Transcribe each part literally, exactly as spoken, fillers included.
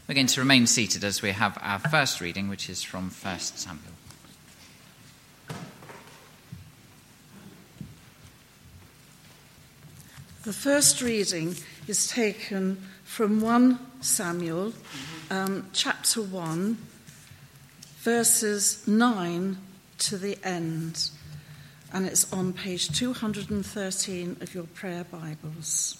We're going to remain seated as we have our first reading, which is from First Samuel. The first reading is taken from First Samuel, um, chapter one, verses nine to the end, and it's on page two hundred thirteen of your prayer Bibles.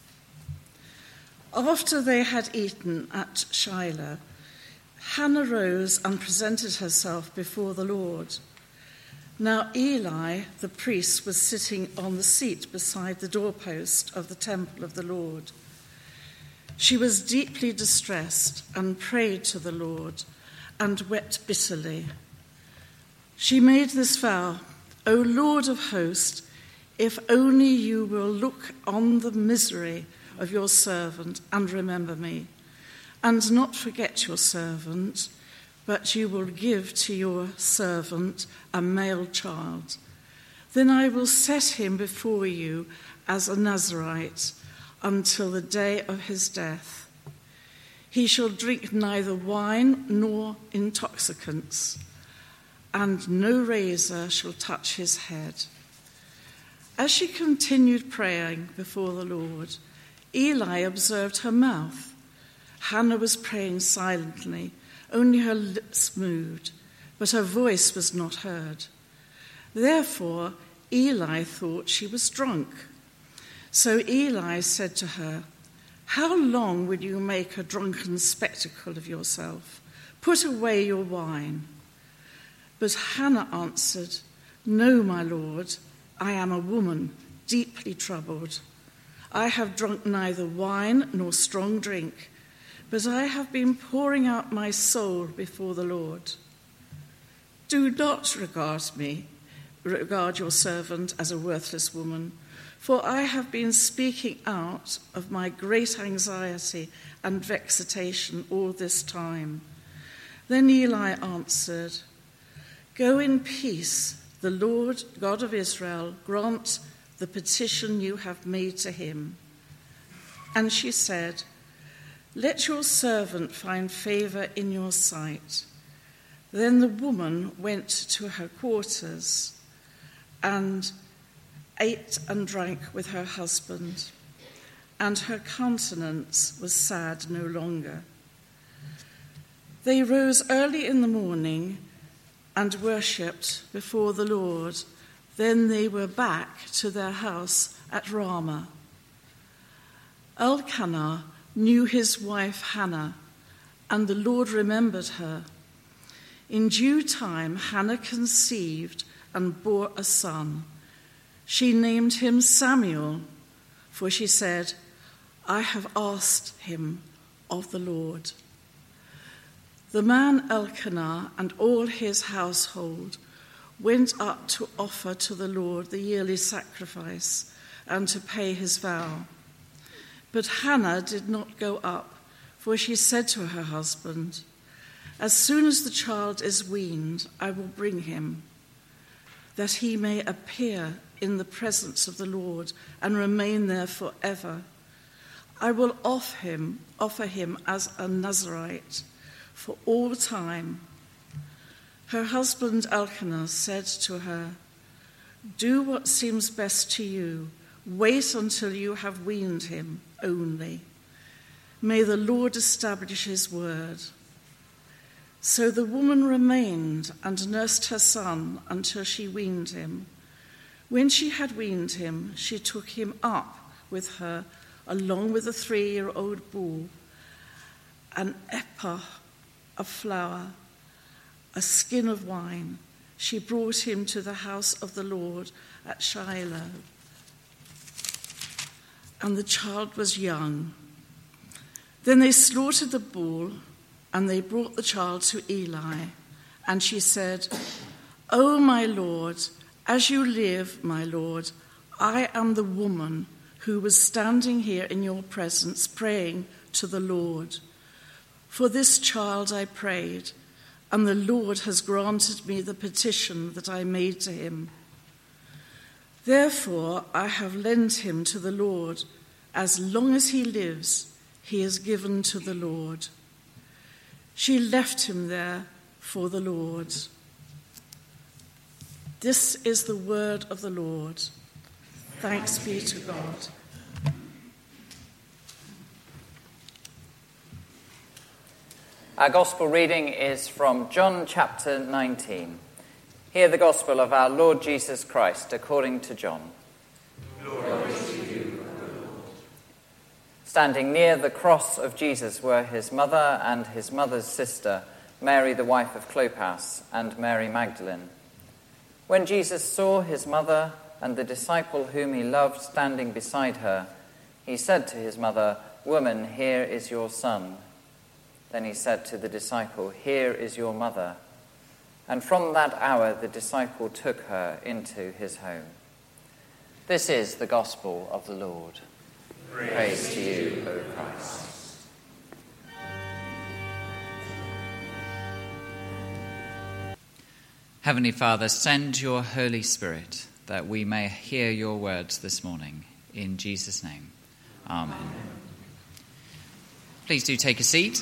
After they had eaten at Shiloh, Hannah rose and presented herself before the Lord. Now Eli, the priest, was sitting on the seat beside the doorpost of the temple of the Lord. She was deeply distressed and prayed to the Lord and wept bitterly. She made this vow, "O Lord of hosts, if only you will look on the misery of your servant and remember me, and not forget your servant, but you will give to your servant a male child. Then I will set him before you as a Nazirite until the day of his death. He shall drink neither wine nor intoxicants, and no razor shall touch his head." As she continued praying before the Lord, Eli observed her mouth. Hannah was praying silently, only her lips moved, but her voice was not heard. Therefore, Eli thought she was drunk. So Eli said to her, "How long will you make a drunken spectacle of yourself? Put away your wine." But Hannah answered, "No, my lord, I am a woman, deeply troubled. I have drunk neither wine nor strong drink, but I have been pouring out my soul before the Lord. Do not regard me, regard your servant as a worthless woman, for I have been speaking out of my great anxiety and vexation all this time." Then Eli answered, "Go in peace. The Lord God of Israel grant the petition you have made to him." And she said, "Let your servant find favor in your sight." Then the woman went to her quarters and ate and drank with her husband, and her countenance was sad no longer. They rose early in the morning and worshipped before the Lord. Then they were back to their house at Ramah. Elkanah knew his wife Hannah, and the Lord remembered her. In due time, Hannah conceived and bore a son. She named him Samuel, for she said, "I have asked him of the Lord." The man Elkanah and all his household went up to offer to the Lord the yearly sacrifice and to pay his vow. But Hannah did not go up, for she said to her husband, "As soon as the child is weaned, I will bring him, that he may appear in the presence of the Lord and remain there forever. I will offer him, offer him as a Nazirite for all time." Her husband Elkanah said to her, "Do what seems best to you. Wait until you have weaned him only. May the Lord establish his word." So the woman remained and nursed her son until she weaned him. When she had weaned him, she took him up with her, along with a three-year-old bull, an ephah of flour, a skin of wine. She brought him to the house of the Lord at Shiloh. And the child was young. Then they slaughtered the bull, and they brought the child to Eli. And she said, "O my Lord, as you live, my Lord, I am the woman who was standing here in your presence praying to the Lord. For this child I prayed, and the Lord has granted me the petition that I made to him. Therefore I have lent him to the Lord. As long as he lives, he is given to the Lord." She left him there for the Lord. This is the word of the Lord. Thanks be to God. Our gospel reading is from John chapter nineteen. Hear the gospel of our Lord Jesus Christ according to John. Glory to you, O Lord. Standing near the cross of Jesus were his mother and his mother's sister, Mary the wife of Clopas, and Mary Magdalene. When Jesus saw his mother and the disciple whom he loved standing beside her, he said to his mother, "Woman, here is your son." Then he said to the disciple, "Here is your mother." And from that hour the disciple took her into his home. This is the gospel of the Lord. Praise, Praise to you, O Christ. Heavenly Father, send your Holy Spirit that we may hear your words this morning. In Jesus' name, amen. Amen. Please do take a seat.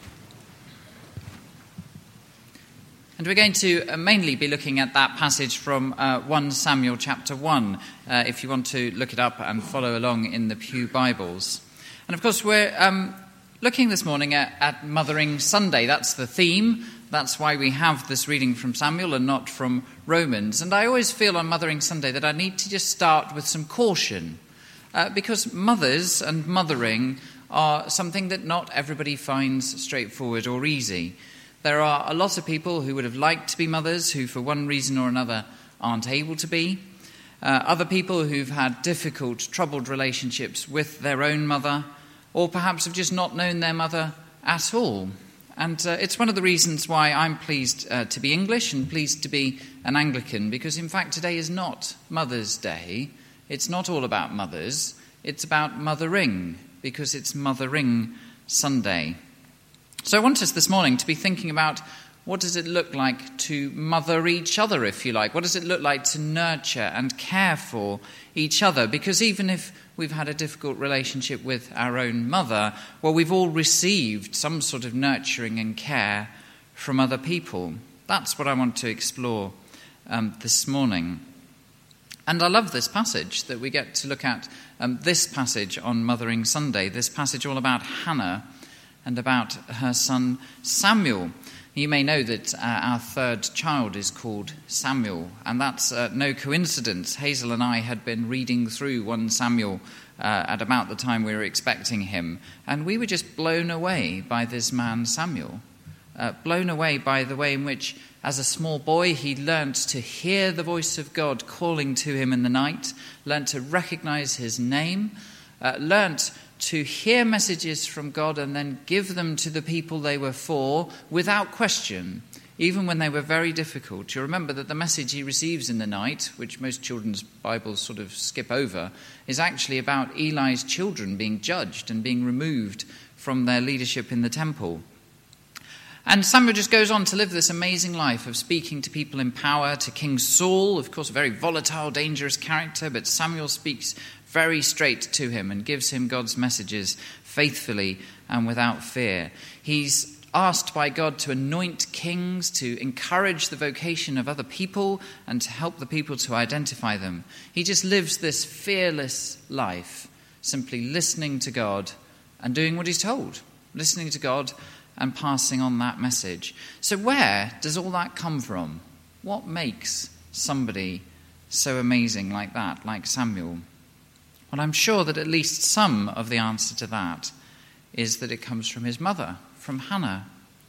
And we're going to mainly be looking at that passage from uh, First Samuel chapter one, uh, if you want to look it up and follow along in the Pew Bibles. And of course, we're um, looking this morning at, at Mothering Sunday. That's the theme. That's why we have this reading from Samuel and not from Romans. And I always feel on Mothering Sunday that I need to just start with some caution, uh, because mothers and mothering are something that not everybody finds straightforward or easy. There are a lot of people who would have liked to be mothers who, for one reason or another, aren't able to be. Uh, other people who've had difficult, troubled relationships with their own mother, or perhaps have just not known their mother at all. And uh, it's one of the reasons why I'm pleased uh, to be English and pleased to be an Anglican, because in fact today is not Mother's Day. It's not all about mothers. It's about mothering, because it's Mothering Sunday. So I want us this morning to be thinking about what does it look like to mother each other, if you like? What does it look like to nurture and care for each other? Because even if we've had a difficult relationship with our own mother, well, we've all received some sort of nurturing and care from other people. That's what I want to explore um, this morning. And I love this passage that we get to look at, um, this passage on Mothering Sunday, this passage all about Hannah and about her son Samuel. You may know that uh, our third child is called Samuel, and that's uh, no coincidence. Hazel and I had been reading through First Samuel uh, at about the time we were expecting him, and we were just blown away by this man Samuel, uh, blown away by the way in which, as a small boy, he learnt to hear the voice of God calling to him in the night, learnt to recognize his name, uh, learnt to hear messages from God and then give them to the people they were for without question, even when they were very difficult. You remember that the message he receives in the night, which most children's Bibles sort of skip over, is actually about Eli's children being judged and being removed from their leadership in the temple. And Samuel just goes on to live this amazing life of speaking to people in power, to King Saul, of course a very volatile, dangerous character, but Samuel speaks very straight to him and gives him God's messages faithfully and without fear. He's asked by God to anoint kings, to encourage the vocation of other people, and to help the people to identify them. He just lives this fearless life, simply listening to God and doing what he's told, listening to God and passing on that message. So where does all that come from? What makes somebody so amazing like that, like Samuel? Well, I'm sure that at least some of the answer to that is that it comes from his mother, from Hannah.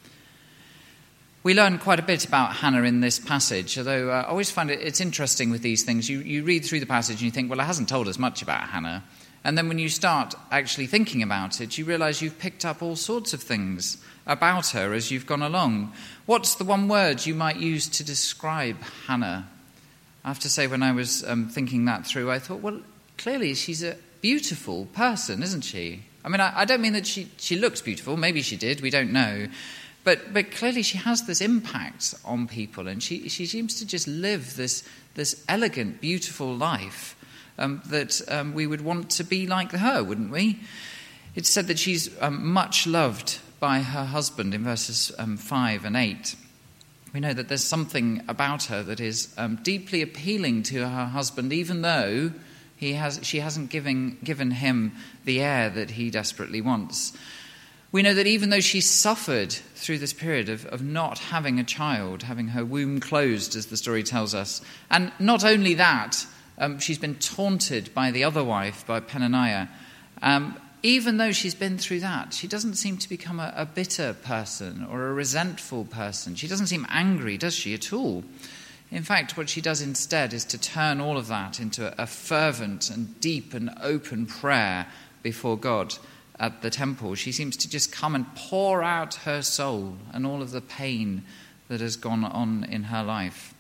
We learn quite a bit about Hannah in this passage, although uh, I always find it it's interesting with these things. You, you read through the passage and you think, well, it hasn't told us much about Hannah. And then when you start actually thinking about it, you realise you've picked up all sorts of things about her as you've gone along. What's the one word you might use to describe Hannah? I have to say, when I was um, thinking that through, I thought, well, clearly she's a beautiful person, isn't she? I mean, I, I don't mean that she, she looks beautiful. Maybe she did. We don't know. But but clearly she has this impact on people, and she, she seems to just live this, this elegant, beautiful life um, that um, we would want to be like her, wouldn't we? It's said that she's um, much loved by her husband in verses um, five and eight. We know that there's something about her that is um, deeply appealing to her husband, even though he has, she hasn't given, given him the heir that he desperately wants. We know that even though she suffered through this period of, of not having a child, having her womb closed, as the story tells us, and not only that, um, she's been taunted by the other wife, by Peninnah, um, even though she's been through that, she doesn't seem to become a, a bitter person or a resentful person. She doesn't seem angry, does she, at all? In fact, what she does instead is to turn all of that into a, a fervent and deep and open prayer before God at the temple. She seems to just come and pour out her soul and all of the pain that has gone on in her life.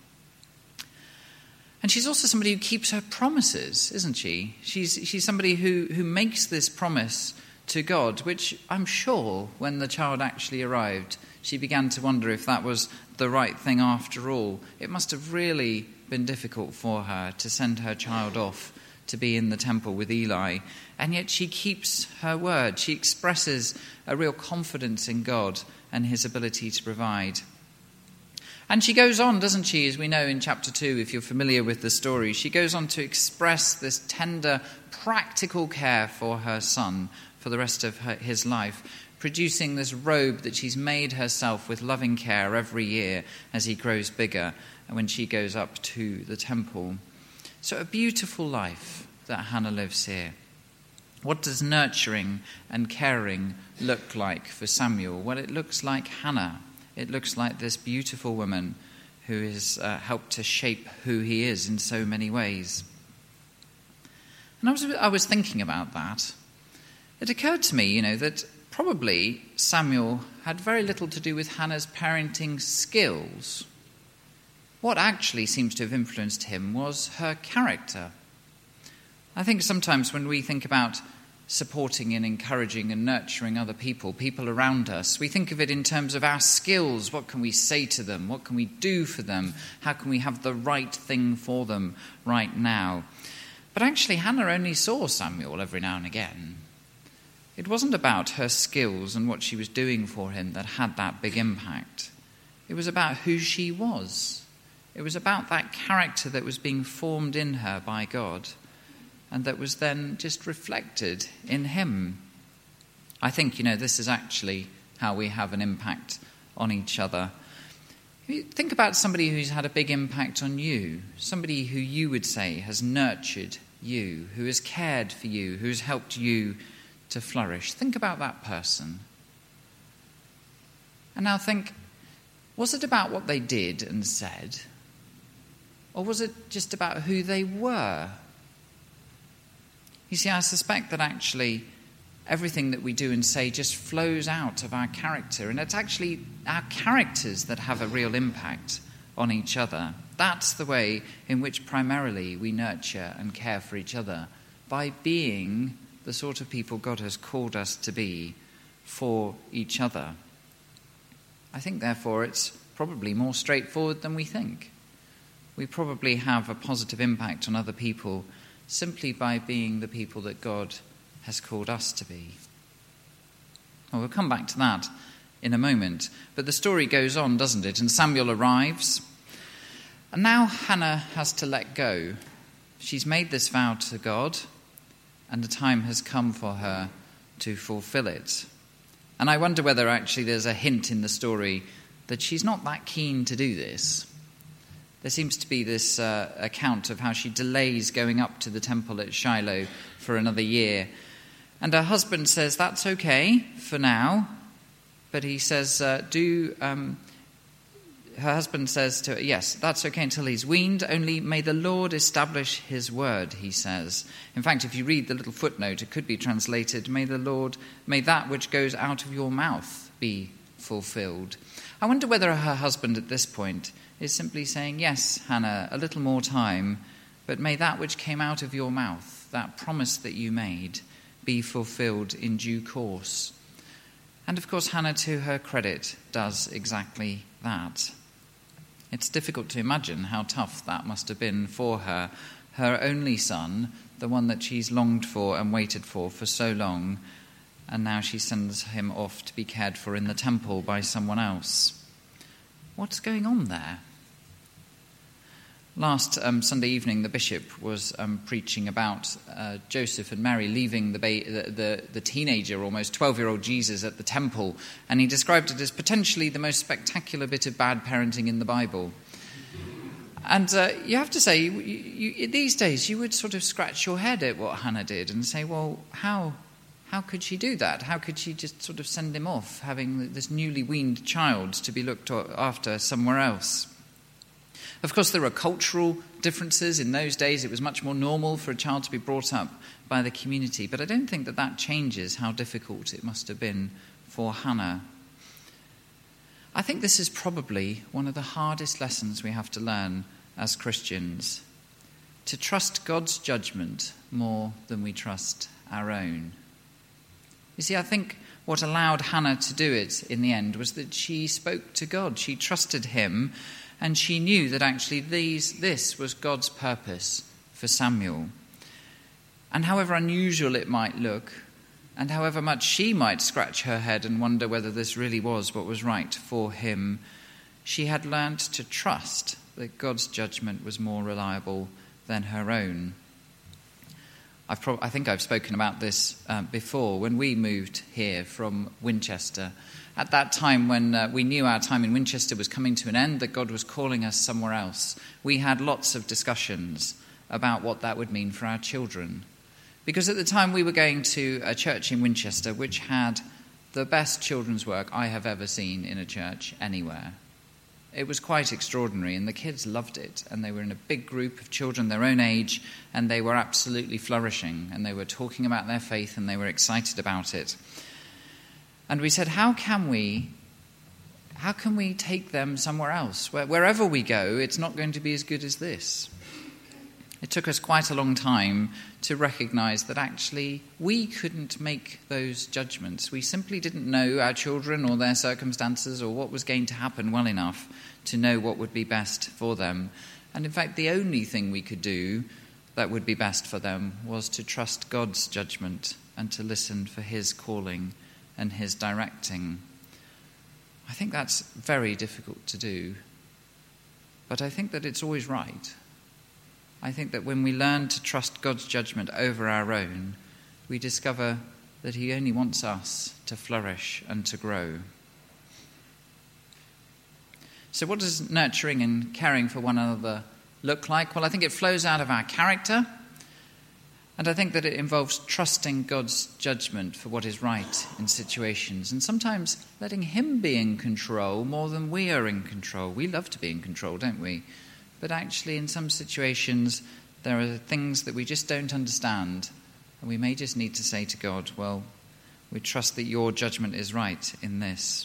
And she's also somebody who keeps her promises, isn't she? She's she's somebody who, who makes this promise to God, which I'm sure when the child actually arrived, she began to wonder if that was the right thing after all. It must have really been difficult for her to send her child off to be in the temple with Eli. And yet she keeps her word. She expresses a real confidence in God and his ability to provide. And she goes on, doesn't she, as we know in chapter two, if you're familiar with the story, she goes on to express this tender, practical care for her son for the rest of her, his life, producing this robe that she's made herself with loving care every year as he grows bigger and when she goes up to the temple. So a beautiful life that Hannah lives here. What does nurturing and caring look like for Samuel? Well, it looks like Hannah. It looks like this beautiful woman who has uh, helped to shape who he is in so many ways. And I was, I was thinking about that. It occurred to me, you know, that probably Samuel had very little to do with Hannah's parenting skills. What actually seems to have influenced him was her character. I think sometimes when we think about supporting and encouraging and nurturing other people, people around us, we think of it in terms of our skills. What can we say to them? What can we do for them? How can we have the right thing for them right now? But actually, Hannah only saw Samuel every now and again. It wasn't about her skills and what she was doing for him that had that big impact. It was about who she was. It was about that character that was being formed in her by God, and that was then just reflected in him. I think, you know, this is actually how we have an impact on each other. Think about somebody who's had a big impact on you, somebody who you would say has nurtured you, who has cared for you, who has helped you to flourish. Think about that person. And now think, was it about what they did and said? Or was it just about who they were? You see, I suspect that actually everything that we do and say just flows out of our character. And it's actually our characters that have a real impact on each other. That's the way in which primarily we nurture and care for each other, by being the sort of people God has called us to be for each other. I think, therefore, it's probably more straightforward than we think. We probably have a positive impact on other people simply by being the people that God has called us to be. Well, we'll come back to that in a moment. But the story goes on, doesn't it? And Samuel arrives. And now Hannah has to let go. She's made this vow to God, and the time has come for her to fulfill it. And I wonder whether actually there's a hint in the story that she's not that keen to do this. There seems to be this uh, account of how she delays going up to the temple at Shiloh for another year. And her husband says, that's okay for now. But he says, uh, do... Um, her husband says to her, yes, that's okay until he's weaned, only may the Lord establish his word, he says. In fact, if you read the little footnote, it could be translated, may the Lord, may that which goes out of your mouth be fulfilled. I wonder whether her husband at this point is simply saying, yes, Hannah, a little more time, but may that which came out of your mouth, that promise that you made, be fulfilled in due course. And of course, Hannah, to her credit, does exactly that. It's difficult to imagine how tough that must have been for her, her only son, the one that she's longed for and waited for for so long, and now she sends him off to be cared for in the temple by someone else. What's going on there? Last um, Sunday evening, the bishop was um, preaching about uh, Joseph and Mary leaving the, ba- the, the, the teenager, almost twelve-year-old Jesus at the temple, and he described it as potentially the most spectacular bit of bad parenting in the Bible. And uh, you have to say, you, you, these days, you would sort of scratch your head at what Hannah did and say, well, how how could she do that? How could she just sort of send him off, having this newly weaned child to be looked after somewhere else? Of course, there are cultural differences. In those days, it was much more normal for a child to be brought up by the community. But I don't think that that changes how difficult it must have been for Hannah. I think this is probably one of the hardest lessons we have to learn as Christians, to trust God's judgment more than we trust our own. You see, I think what allowed Hannah to do it in the end was that she spoke to God. She trusted him, and she knew that actually these, this was God's purpose for Samuel. And however unusual it might look, and however much she might scratch her head and wonder whether this really was what was right for him, she had learnt to trust that God's judgment was more reliable than her own. I've pro- I think I've spoken about this uh, before. When we moved here from Winchester, at that time when uh, we knew our time in Winchester was coming to an end, that God was calling us somewhere else, we had lots of discussions about what that would mean for our children. Because at the time we were going to a church in Winchester which had the best children's work I have ever seen in a church anywhere. It was quite extraordinary, and the kids loved it, and they were in a big group of children their own age, and they were absolutely flourishing, and they were talking about their faith, and they were excited about it. And we said, how can we, how can we take them somewhere else? Where, wherever we go, it's not going to be as good as this. It took us quite a long time to recognize that actually we couldn't make those judgments. We simply didn't know our children or their circumstances or what was going to happen well enough to know what would be best for them. And in fact, the only thing we could do that would be best for them was to trust God's judgment and to listen for his calling and his directing. I think that's very difficult to do, but I think that it's always right. I think that when we learn to trust God's judgment over our own, we discover that he only wants us to flourish and to grow. So what does nurturing and caring for one another look like? Well, I think it flows out of our character, and I think that it involves trusting God's judgment for what is right in situations, and sometimes letting him be in control more than we are in control. We love to be in control, don't we? But actually, in some situations, there are things that we just don't understand. And we may just need to say to God, well, we trust that your judgment is right in this.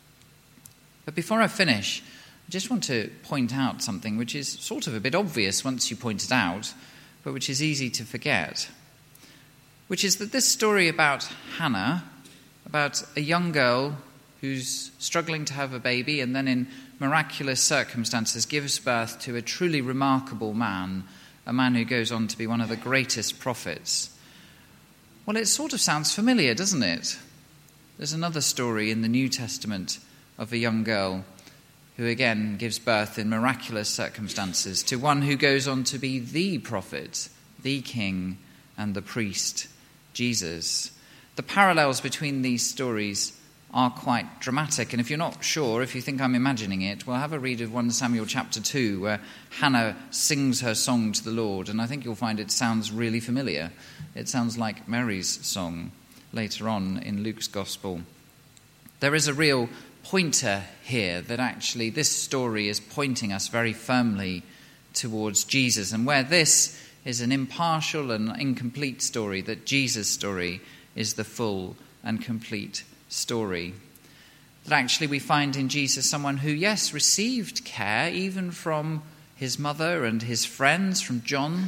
But before I finish, I just want to point out something which is sort of a bit obvious once you point it out, but which is easy to forget. Which is that this story about Hannah, about a young girl who's struggling to have a baby and then in miraculous circumstances gives birth to a truly remarkable man, a man who goes on to be one of the greatest prophets. Well, it sort of sounds familiar, doesn't it? There's another story in the New Testament of a young girl who again gives birth in miraculous circumstances to one who goes on to be the prophet, the king, and the priest, Jesus. The parallels between these stories are quite dramatic. And if you're not sure, if you think I'm imagining it, well, have a read of First Samuel chapter two, where Hannah sings her song to the Lord, and I think you'll find it sounds really familiar. It sounds like Mary's song later on in Luke's Gospel. There is a real pointer here that actually this story is pointing us very firmly towards Jesus, and where this is an impartial and incomplete story, that Jesus' story is the full and complete story. That actually we find in Jesus someone who, yes, received care even from his mother and his friends, from John,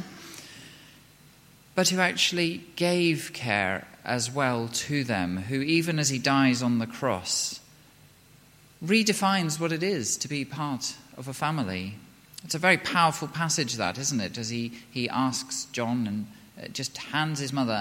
but who actually gave care as well to them, who even as he dies on the cross, redefines what it is to be part of a family. It's a very powerful passage, that, isn't it? As he, he asks John and just hands his mother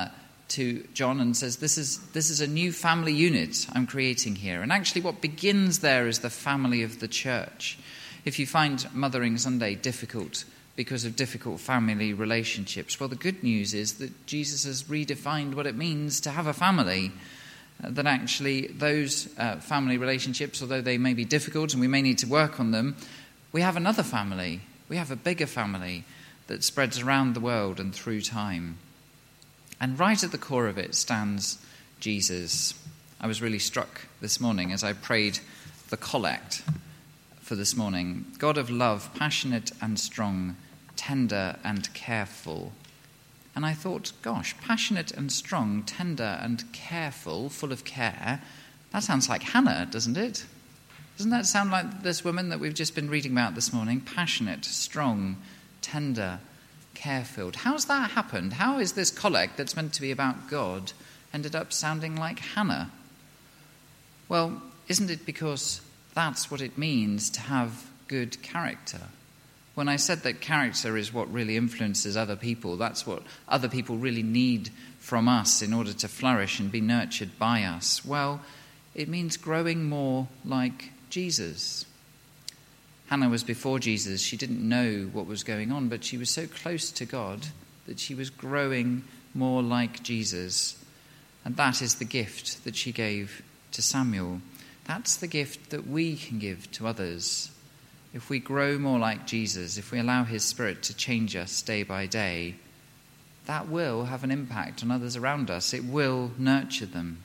to John and says, this is, this is a new family unit I'm creating here. And actually what begins there is the family of the church. If you find Mothering Sunday difficult because of difficult family relationships, well, the good news is that Jesus has redefined what it means to have a family. Uh, that actually those uh, family relationships, although they may be difficult and we may need to work on them, we have another family. We have a bigger family that spreads around the world and through time. And right at the core of it stands Jesus. I was really struck this morning as I prayed the collect for this morning. God of love, passionate and strong, tender and careful. And I thought, gosh, passionate and strong, tender and careful, full of care, that sounds like Hannah, doesn't it? Doesn't that sound like this woman that we've just been reading about this morning? Passionate, strong, tender, care-filled. How's that happened? How is this collect that's meant to be about God ended up sounding like Hannah? Well, isn't it because that's what it means to have good character? When I said that character is what really influences other people, that's what other people really need from us in order to flourish and be nurtured by us, well, it means growing more like Jesus. Hannah was before Jesus. She didn't know what was going on, but she was so close to God that she was growing more like Jesus. And that is the gift that she gave to Samuel. That's the gift that we can give to others. If we grow more like Jesus, if we allow his Spirit to change us day by day, that will have an impact on others around us. It will nurture them.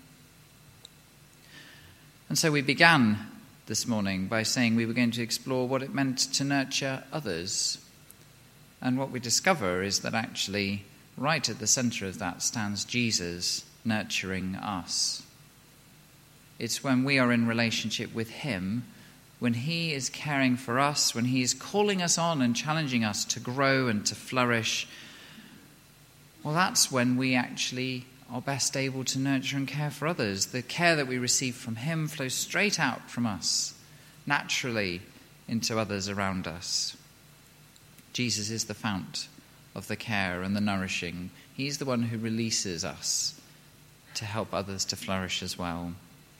And so we began this morning by saying we were going to explore what it meant to nurture others. And what we discover is that actually right at the centre of that stands Jesus nurturing us. It's when we are in relationship with him, when he is caring for us, when he is calling us on and challenging us to grow and to flourish, well, that's when we actually are best able to nurture and care for others. The care that we receive from him flows straight out from us, naturally into others around us. Jesus is the fount of the care and the nourishing. He's the one who releases us to help others to flourish as well.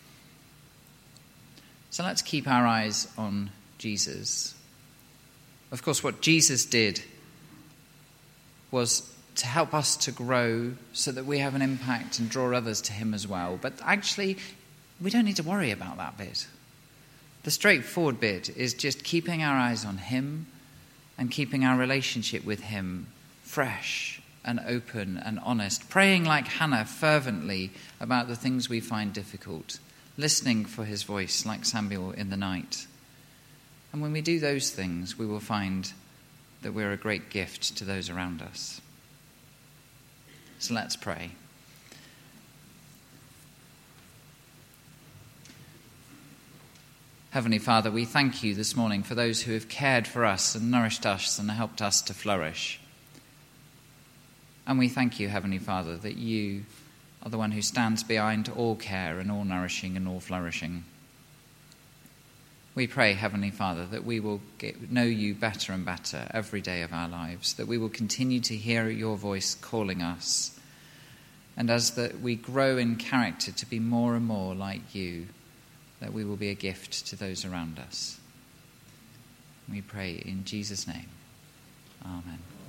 So let's keep our eyes on Jesus. Of course, what Jesus did was to help us to grow so that we have an impact and draw others to him as well. But actually, we don't need to worry about that bit. The straightforward bit is just keeping our eyes on him and keeping our relationship with him fresh and open and honest, praying like Hannah fervently about the things we find difficult, listening for his voice like Samuel in the night. And when we do those things, we will find that we're a great gift to those around us. So let's pray. Heavenly Father, we thank you this morning for those who have cared for us and nourished us and helped us to flourish. And we thank you, Heavenly Father, that you are the one who stands behind all care and all nourishing and all flourishing. We pray, Heavenly Father, that we will get, know you better and better every day of our lives, that we will continue to hear your voice calling us, and as that we grow in character to be more and more like you, that we will be a gift to those around us. We pray in Jesus' name. Amen.